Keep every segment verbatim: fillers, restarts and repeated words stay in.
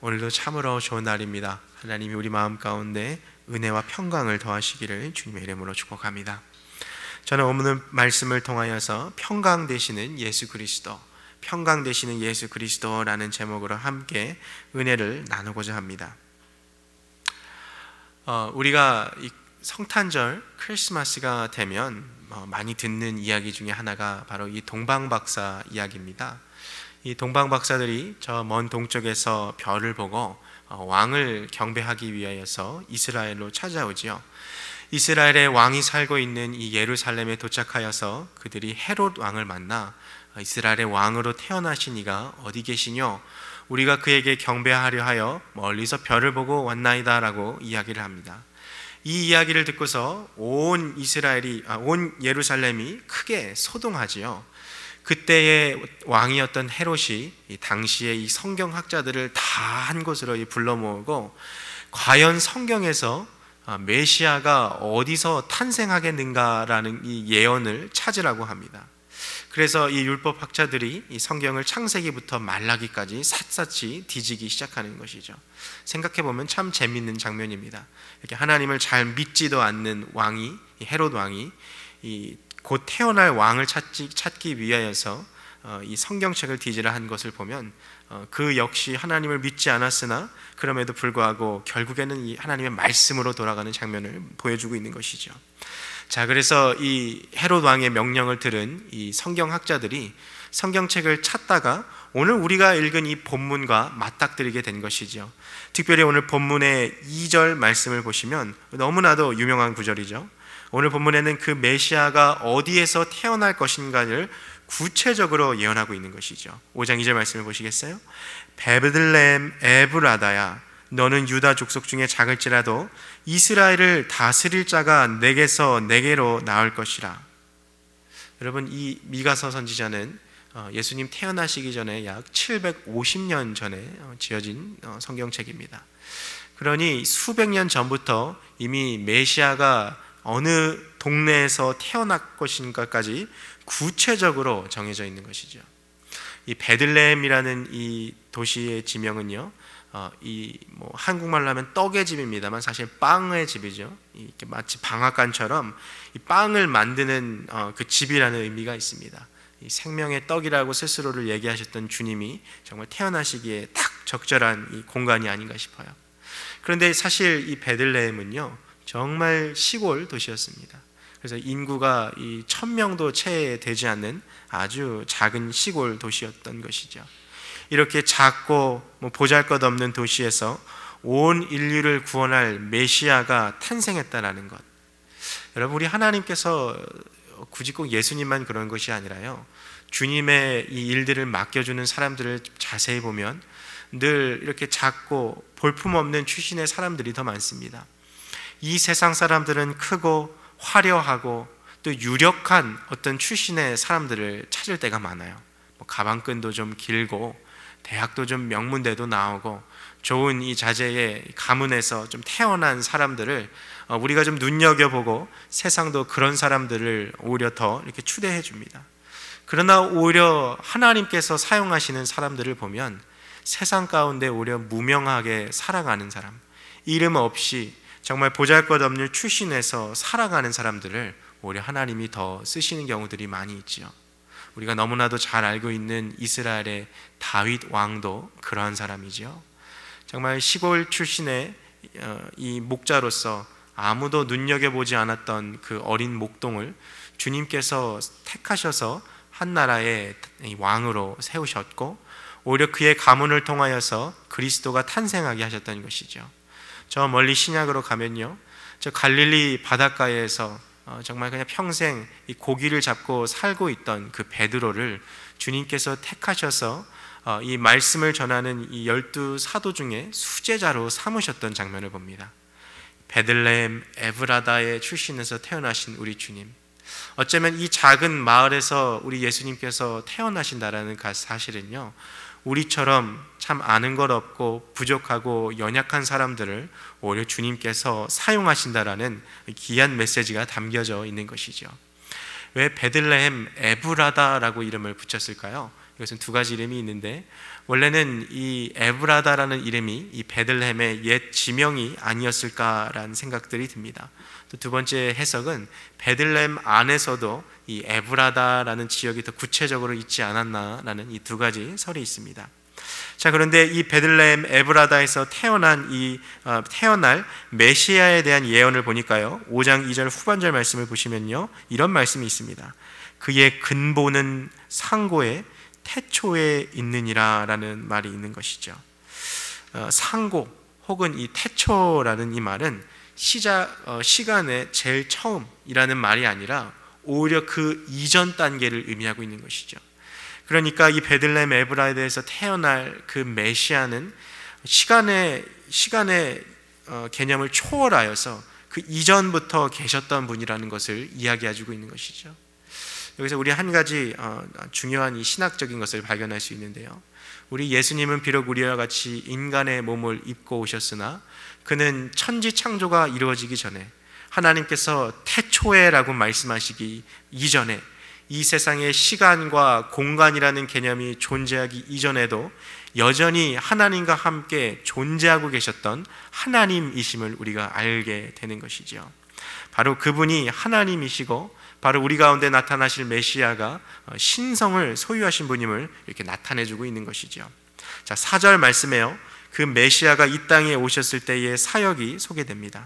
오늘도 참으로 좋은 날입니다. 하나님이 우리 마음 가운데 은혜와 평강을 더하시기를 주님의 이름으로 축복합니다. 저는 오늘 말씀을 통하여서 평강 되시는 예수 그리스도, 평강 되시는 예수 그리스도라는 제목으로 함께 은혜를 나누고자 합니다. 어, 우리가 이 성탄절 크리스마스가 되면 어, 많이 듣는 이야기 중에 하나가 바로 이 동방박사 이야기입니다. 이 동방박사들이 저 먼 동쪽에서 별을 보고 어, 왕을 경배하기 위하여서 이스라엘로 찾아오지요. 이스라엘의 왕이 살고 있는 이 예루살렘에 도착하여서 그들이 헤롯 왕을 만나 이스라엘의 왕으로 태어나신 이가 어디 계시뇨? 우리가 그에게 경배하려 하여 멀리서 별을 보고 왔나이다 라고 이야기를 합니다. 이 이야기를 듣고서 온 이스라엘이, 아, 온 예루살렘이 크게 소동하지요. 그때의 왕이었던 헤롯이 이 당시에 이 성경학자들을 다 한 곳으로 불러 모으고 과연 성경에서 메시아가 어디서 탄생하겠는가라는 이 예언을 찾으라고 합니다. 그래서 이 율법학자들이 이 성경을 창세기부터 말라기까지 샅샅이 뒤지기 시작하는 것이죠. 생각해보면 참 재밌는 장면입니다. 이렇게 하나님을 잘 믿지도 않는 왕이, 이 헤롯 왕이 이 곧 태어날 왕을 찾기, 찾기 위하여서 어, 이 성경책을 뒤지라 한 것을 보면 어, 그 역시 하나님을 믿지 않았으나 그럼에도 불구하고 결국에는 이 하나님의 말씀으로 돌아가는 장면을 보여주고 있는 것이죠. 자, 그래서 이 헤롯 왕의 명령을 들은 이 성경학자들이 성경책을 찾다가 오늘 우리가 읽은 이 본문과 맞닥뜨리게 된 것이죠. 특별히 오늘 본문의 이 절 말씀을 보시면 너무나도 유명한 구절이죠. 오늘 본문에는 그 메시아가 어디에서 태어날 것인가를 구체적으로 예언하고 있는 것이죠. 오 장 이 절 말씀을 보시겠어요? 베들레헴 에브라다야, 너는 유다 족속 중에 작을지라도 이스라엘을 다스릴 자가 내게서 내게로 나올 것이라. 여러분, 이 미가서 선지자는 예수님 태어나시기 전에 약 칠백오십 년 전에 지어진 성경책입니다. 그러니 수백 년 전부터 이미 메시아가 어느 동네에서 태어날 것인가까지 구체적으로 정해져 있는 것이죠. 이 베들레헴이라는 이 도시의 지명은요, 어, 이 뭐 한국말로 하면 떡의 집입니다만 사실 빵의 집이죠. 이렇게 마치 방앗간처럼 이 빵을 만드는 어, 그 집이라는 의미가 있습니다. 이 생명의 떡이라고 스스로를 얘기하셨던 주님이 정말 태어나시기에 딱 적절한 이 공간이 아닌가 싶어요. 그런데 사실 이 베들레헴은요, 정말 시골 도시였습니다. 그래서 인구가 이 천 명도 채 되지 않는 아주 작은 시골 도시였던 것이죠. 이렇게 작고 뭐 보잘것없는 도시에서 온 인류를 구원할 메시아가 탄생했다라는 것. 여러분, 우리 하나님께서 굳이 꼭 예수님만 그런 것이 아니라요, 주님의 이 일들을 맡겨주는 사람들을 자세히 보면 늘 이렇게 작고 볼품없는 출신의 사람들이 더 많습니다. 이 세상 사람들은 크고 화려하고 또 유력한 어떤 출신의 사람들을 찾을 때가 많아요. 뭐 가방끈도 좀 길고 대학도 좀 명문대도 나오고 좋은 이 자제의 가문에서 좀 태어난 사람들을 우리가 좀 눈여겨보고 세상도 그런 사람들을 오히려 더 이렇게 추대해 줍니다. 그러나 오히려 하나님께서 사용하시는 사람들을 보면 세상 가운데 오히려 무명하게 살아가는 사람, 이름 없이 정말 보잘것없는 출신에서 살아가는 사람들을 오히려 하나님이 더 쓰시는 경우들이 많이 있지요. 우리가 너무나도 잘 알고 있는 이스라엘의 다윗 왕도 그러한 사람이지요. 정말 시골 출신의 이 목자로서 아무도 눈여겨보지 않았던 그 어린 목동을 주님께서 택하셔서 한 나라의 왕으로 세우셨고 오히려 그의 가문을 통하여서 그리스도가 탄생하게 하셨던 것이죠. 저 멀리 신약으로 가면요, 저 갈릴리 바닷가에서 정말 그냥 평생 이 고기를 잡고 살고 있던 그 베드로를 주님께서 택하셔서 이 말씀을 전하는 이 열두 사도 중에 수제자로 삼으셨던 장면을 봅니다. 베들레헴 에브라다의 출신에서 태어나신 우리 주님, 어쩌면 이 작은 마을에서 우리 예수님께서 태어나신다라는 사실은요, 우리처럼 참 아는 것 없고 부족하고 연약한 사람들을 오히려 주님께서 사용하신다라는 귀한 메시지가 담겨져 있는 것이죠. 왜 베들레헴 에브라다라고 이름을 붙였을까요? 이것은 두 가지 이름이 있는데, 원래는 이 에브라다라는 이름이 이 베들레헴의 옛 지명이 아니었을까라는 생각들이 듭니다. 또 두 번째 해석은 베들레헴 안에서도 이 에브라다라는 지역이 더 구체적으로 있지 않았나라는 이 두 가지 설이 있습니다. 자, 그런데 이 베들레헴 에브라다에서 태어난 이 어, 태어날 메시아에 대한 예언을 보니까요, 오 장 이 절 후반절 말씀을 보시면요, 이런 말씀이 있습니다. 그의 근본은 상고의 태초에 있느니라 라는 말이 있는 것이죠. 어, 상고 혹은 이 태초라는 이 말은 시작, 어, 시간의 제일 처음이라는 말이 아니라 오히려 그 이전 단계를 의미하고 있는 것이죠. 그러니까 이 베들레헴 에브라다에서 태어날 그 메시아는 시간의 시간의 어, 개념을 초월하여서 그 이전부터 계셨던 분이라는 것을 이야기해주고 있는 것이죠. 여기서 우리 한 가지 어, 중요한 이 신학적인 것을 발견할 수 있는데요. 우리 예수님은 비록 우리와 같이 인간의 몸을 입고 오셨으나 그는 천지 창조가 이루어지기 전에 하나님께서 태초에라고 말씀하시기 이전에 이 세상에 시간과 공간이라는 개념이 존재하기 이전에도 여전히 하나님과 함께 존재하고 계셨던 하나님이심을 우리가 알게 되는 것이죠. 바로 그분이 하나님이시고 바로 우리 가운데 나타나실 메시아가 신성을 소유하신 분임을 이렇게 나타내주고 있는 것이죠. 자, 사 절 말씀에요, 그 메시아가 이 땅에 오셨을 때의 사역이 소개됩니다.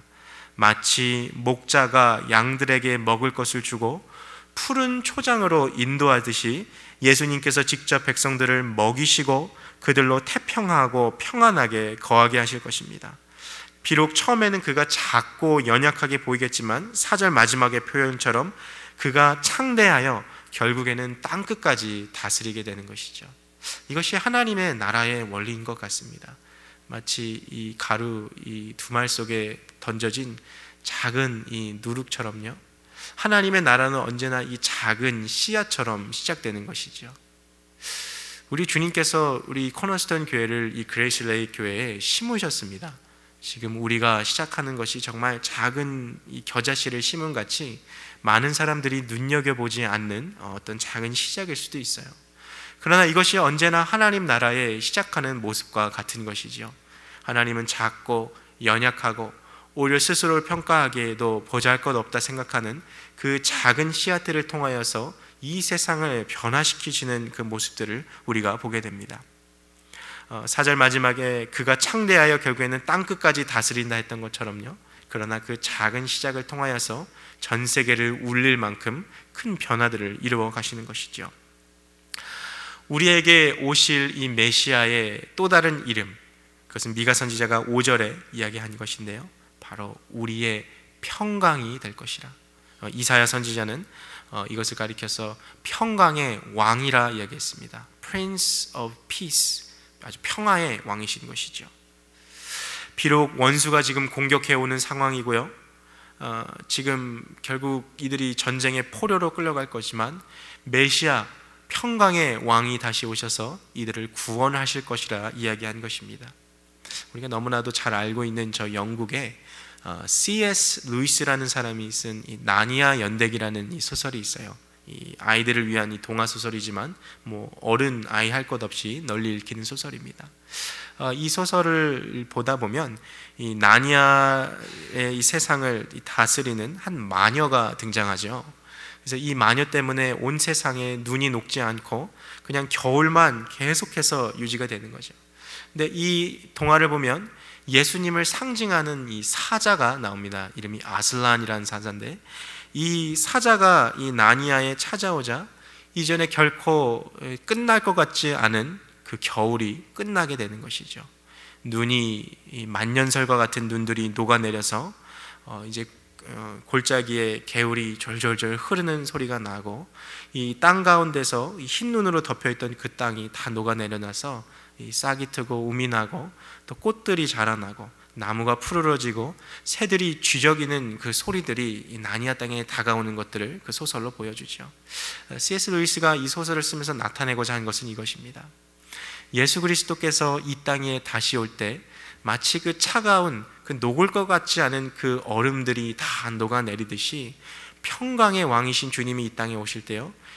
마치 목자가 양들에게 먹을 것을 주고 푸른 초장으로 인도하듯이 예수님께서 직접 백성들을 먹이시고 그들로 태평하고 평안하게 거하게 하실 것입니다. 비록 처음에는 그가 작고 연약하게 보이겠지만 사 절 마지막의 표현처럼 그가 창대하여 결국에는 땅끝까지 다스리게 되는 것이죠. 이것이 하나님의 나라의 원리인 것 같습니다. 마치 이 가루 이 두말 속에 던져진 작은 이 누룩처럼요, 하나님의 나라는 언제나 이 작은 씨앗처럼 시작되는 것이죠. 우리 주님께서 우리 코너스톤 교회를 이 그레이스 레이 교회에 심으셨습니다. 지금 우리가 시작하는 것이 정말 작은 이 겨자씨를 심은 같이 많은 사람들이 눈여겨보지 않는 어떤 작은 시작일 수도 있어요. 그러나 이것이 언제나 하나님 나라의 시작하는 모습과 같은 것이지요. 하나님은 작고 연약하고 오히려 스스로를 평가하기에도 보잘것없다 생각하는 그 작은 씨앗들을 통하여서 이 세상을 변화시키시는 그 모습들을 우리가 보게 됩니다. 사 절 마지막에 그가 창대하여 결국에는 땅끝까지 다스린다 했던 것처럼요, 그러나 그 작은 시작을 통하여서 전 세계를 울릴 만큼 큰 변화들을 이루어 가시는 것이죠. 우리에게 오실 이 메시아의 또 다른 이름, 그것은 미가 선지자가 오 절에 이야기한 것인데요, 바로 우리의 평강이 될 것이라. 이사야 선지자는 이것을 가리켜서 평강의 왕이라 이야기했습니다. Prince of Peace, 아주 평화의 왕이신 것이죠. 비록 원수가 지금 공격해오는 상황이고요, 어, 지금 결국 이들이 전쟁의 포로로 끌려갈 거지만 메시아 평강의 왕이 다시 오셔서 이들을 구원하실 것이라 이야기한 것입니다. 우리가 너무나도 잘 알고 있는 저 영국에 어, 씨 에스 루이스라는 사람이 쓴 이 나니아 연대기라는 이 소설이 있어요. 이 아이들을 위한 이 동화 소설이지만 뭐 어른 아이 할 것 없이 널리 읽히는 소설입니다. 어, 이 소설을 보다 보면 이 나니아의 이 세상을 다스리는 한 마녀가 등장하죠. 그래서 이 마녀 때문에 온 세상에 눈이 녹지 않고 그냥 겨울만 계속해서 유지가 되는 거죠. 근데 이 동화를 보면 예수님을 상징하는 이 사자가 나옵니다. 이름이 아슬란이라는 사자인데, 이 사자가 이 나니아에 찾아오자 이전에 결코 끝날 것 같지 않은 그 겨울이 끝나게 되는 것이죠. 눈이 만년설과 같은 눈들이 녹아내려서 어 이제 골짜기에 개울이 졸졸졸 흐르는 소리가 나고, 이 땅 가운데서 흰 눈으로 덮여있던 그 땅이 다 녹아내려놔서 이 싹이 트고 우미 나고 또 꽃들이 자라나고 나무가 푸르러지고 새들이 쥐저기는 그 소리들이 이 나니아 땅에 다가오는 것들을 그 소설로 보여주죠. 씨 에스 루이스가 이 소설을 쓰면서 나타내고자 한 것은 이것입니다. 예수 그리스도께서 이 땅에 다시 올 때 마치 그 차가운 그 녹을 것 같지 않은 그 얼음들이 다 녹아내리듯이 평강의 왕이신 주님이 이 땅에 오실 때요,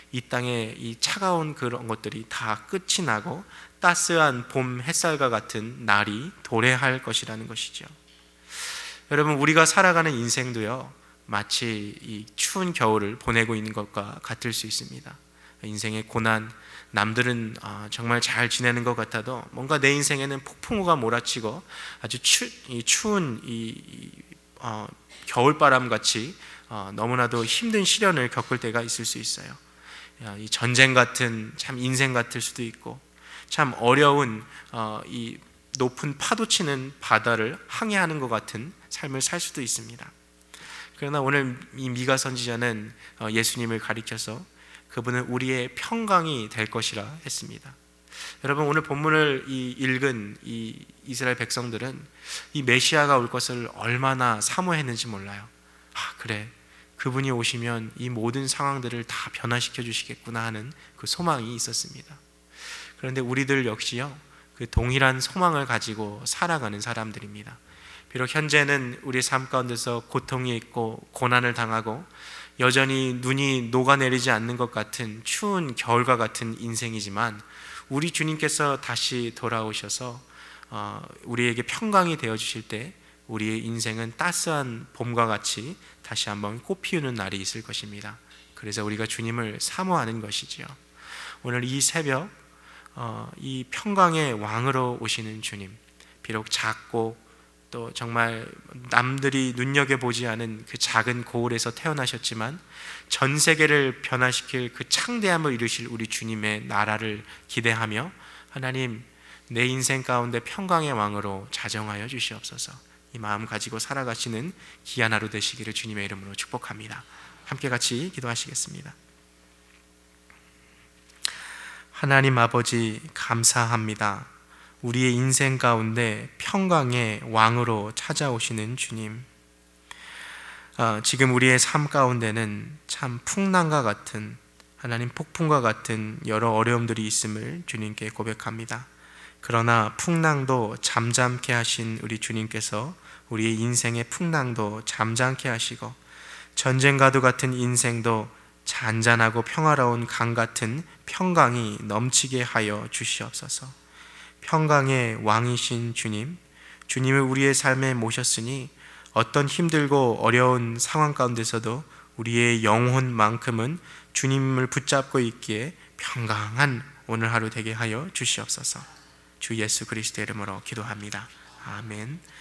이 땅의 이 차가운 그런 것들이 다 끝이 나고 따스한 봄 햇살과 같은 날이 도래할 것이라는 것이죠. 여러분, 우리가 살아가는 인생도요, 마치 이 추운 겨울을 보내고 있는 것과 같을 수 있습니다. 인생의 고난, 남들은 정말 잘 지내는 것 같아도 뭔가 내 인생에는 폭풍우가 몰아치고 아주 추, 이 추운 이, 어, 겨울바람같이 어, 너무나도 힘든 시련을 겪을 때가 있을 수 있어요. 이 전쟁 같은 참 인생 같을 수도 있고, 참 어려운 어, 이 높은 파도 치는 바다를 항해하는 것 같은 삶을 살 수도 있습니다. 그러나 오늘 이 미가 선지자는 예수님을 가리켜서 그분은 우리의 평강이 될 것이라 했습니다. 여러분, 오늘 본문을 이 읽은 이 이스라엘 백성들은 이 메시아가 올 것을 얼마나 사모했는지 몰라요. 아, 그래, 그분이 오시면 이 모든 상황들을 다 변화시켜 주시겠구나 하는 그 소망이 있었습니다. 그런데 우리들 역시요, 그 동일한 소망을 가지고 살아가는 사람들입니다. 비록 현재는 우리 삶 가운데서 고통이 있고 고난을 당하고 여전히 눈이 녹아내리지 않는 것 같은 추운 겨울과 같은 인생이지만, 우리 주님께서 다시 돌아오셔서 우리에게 평강이 되어주실 때 우리의 인생은 따스한 봄과 같이 다시 한번 꽃피우는 날이 있을 것입니다. 그래서 우리가 주님을 사모하는 것이지요. 오늘 이 새벽 이 평강의 왕으로 오시는 주님, 비록 작고 또 정말 남들이 눈여겨보지 않은 그 작은 고을에서 태어나셨지만 전 세계를 변화시킬 그 창대함을 이루실 우리 주님의 나라를 기대하며, 하나님, 내 인생 가운데 평강의 왕으로 자정하여 주시옵소서. 이 마음 가지고 살아가시는 귀한 하루 되시기를 주님의 이름으로 축복합니다. 함께 같이 기도하시겠습니다. 하나님 아버지, 감사합니다. 우리의 인생 가운데 평강의 왕으로 찾아오시는 주님, 어, 지금 우리의 삶 가운데는 참 풍랑과 같은, 하나님 폭풍과 같은 여러 어려움들이 있음을 주님께 고백합니다. 그러나 풍랑도 잠잠케 하신 우리 주님께서 우리의 인생의 풍랑도 잠잠케 하시고, 전쟁과도 같은 인생도 잔잔하고 평화로운 강 같은 평강이 넘치게 하여 주시옵소서. 평강의 왕이신 주님, 주님을 우리의 삶에 모셨으니 어떤 힘들고 어려운 상황 가운데서도 우리의 영혼만큼은 주님을 붙잡고 있기에 평강한 오늘 하루 되게 하여 주시옵소서. 주 예수 그리스도의 이름으로 기도합니다. 아멘.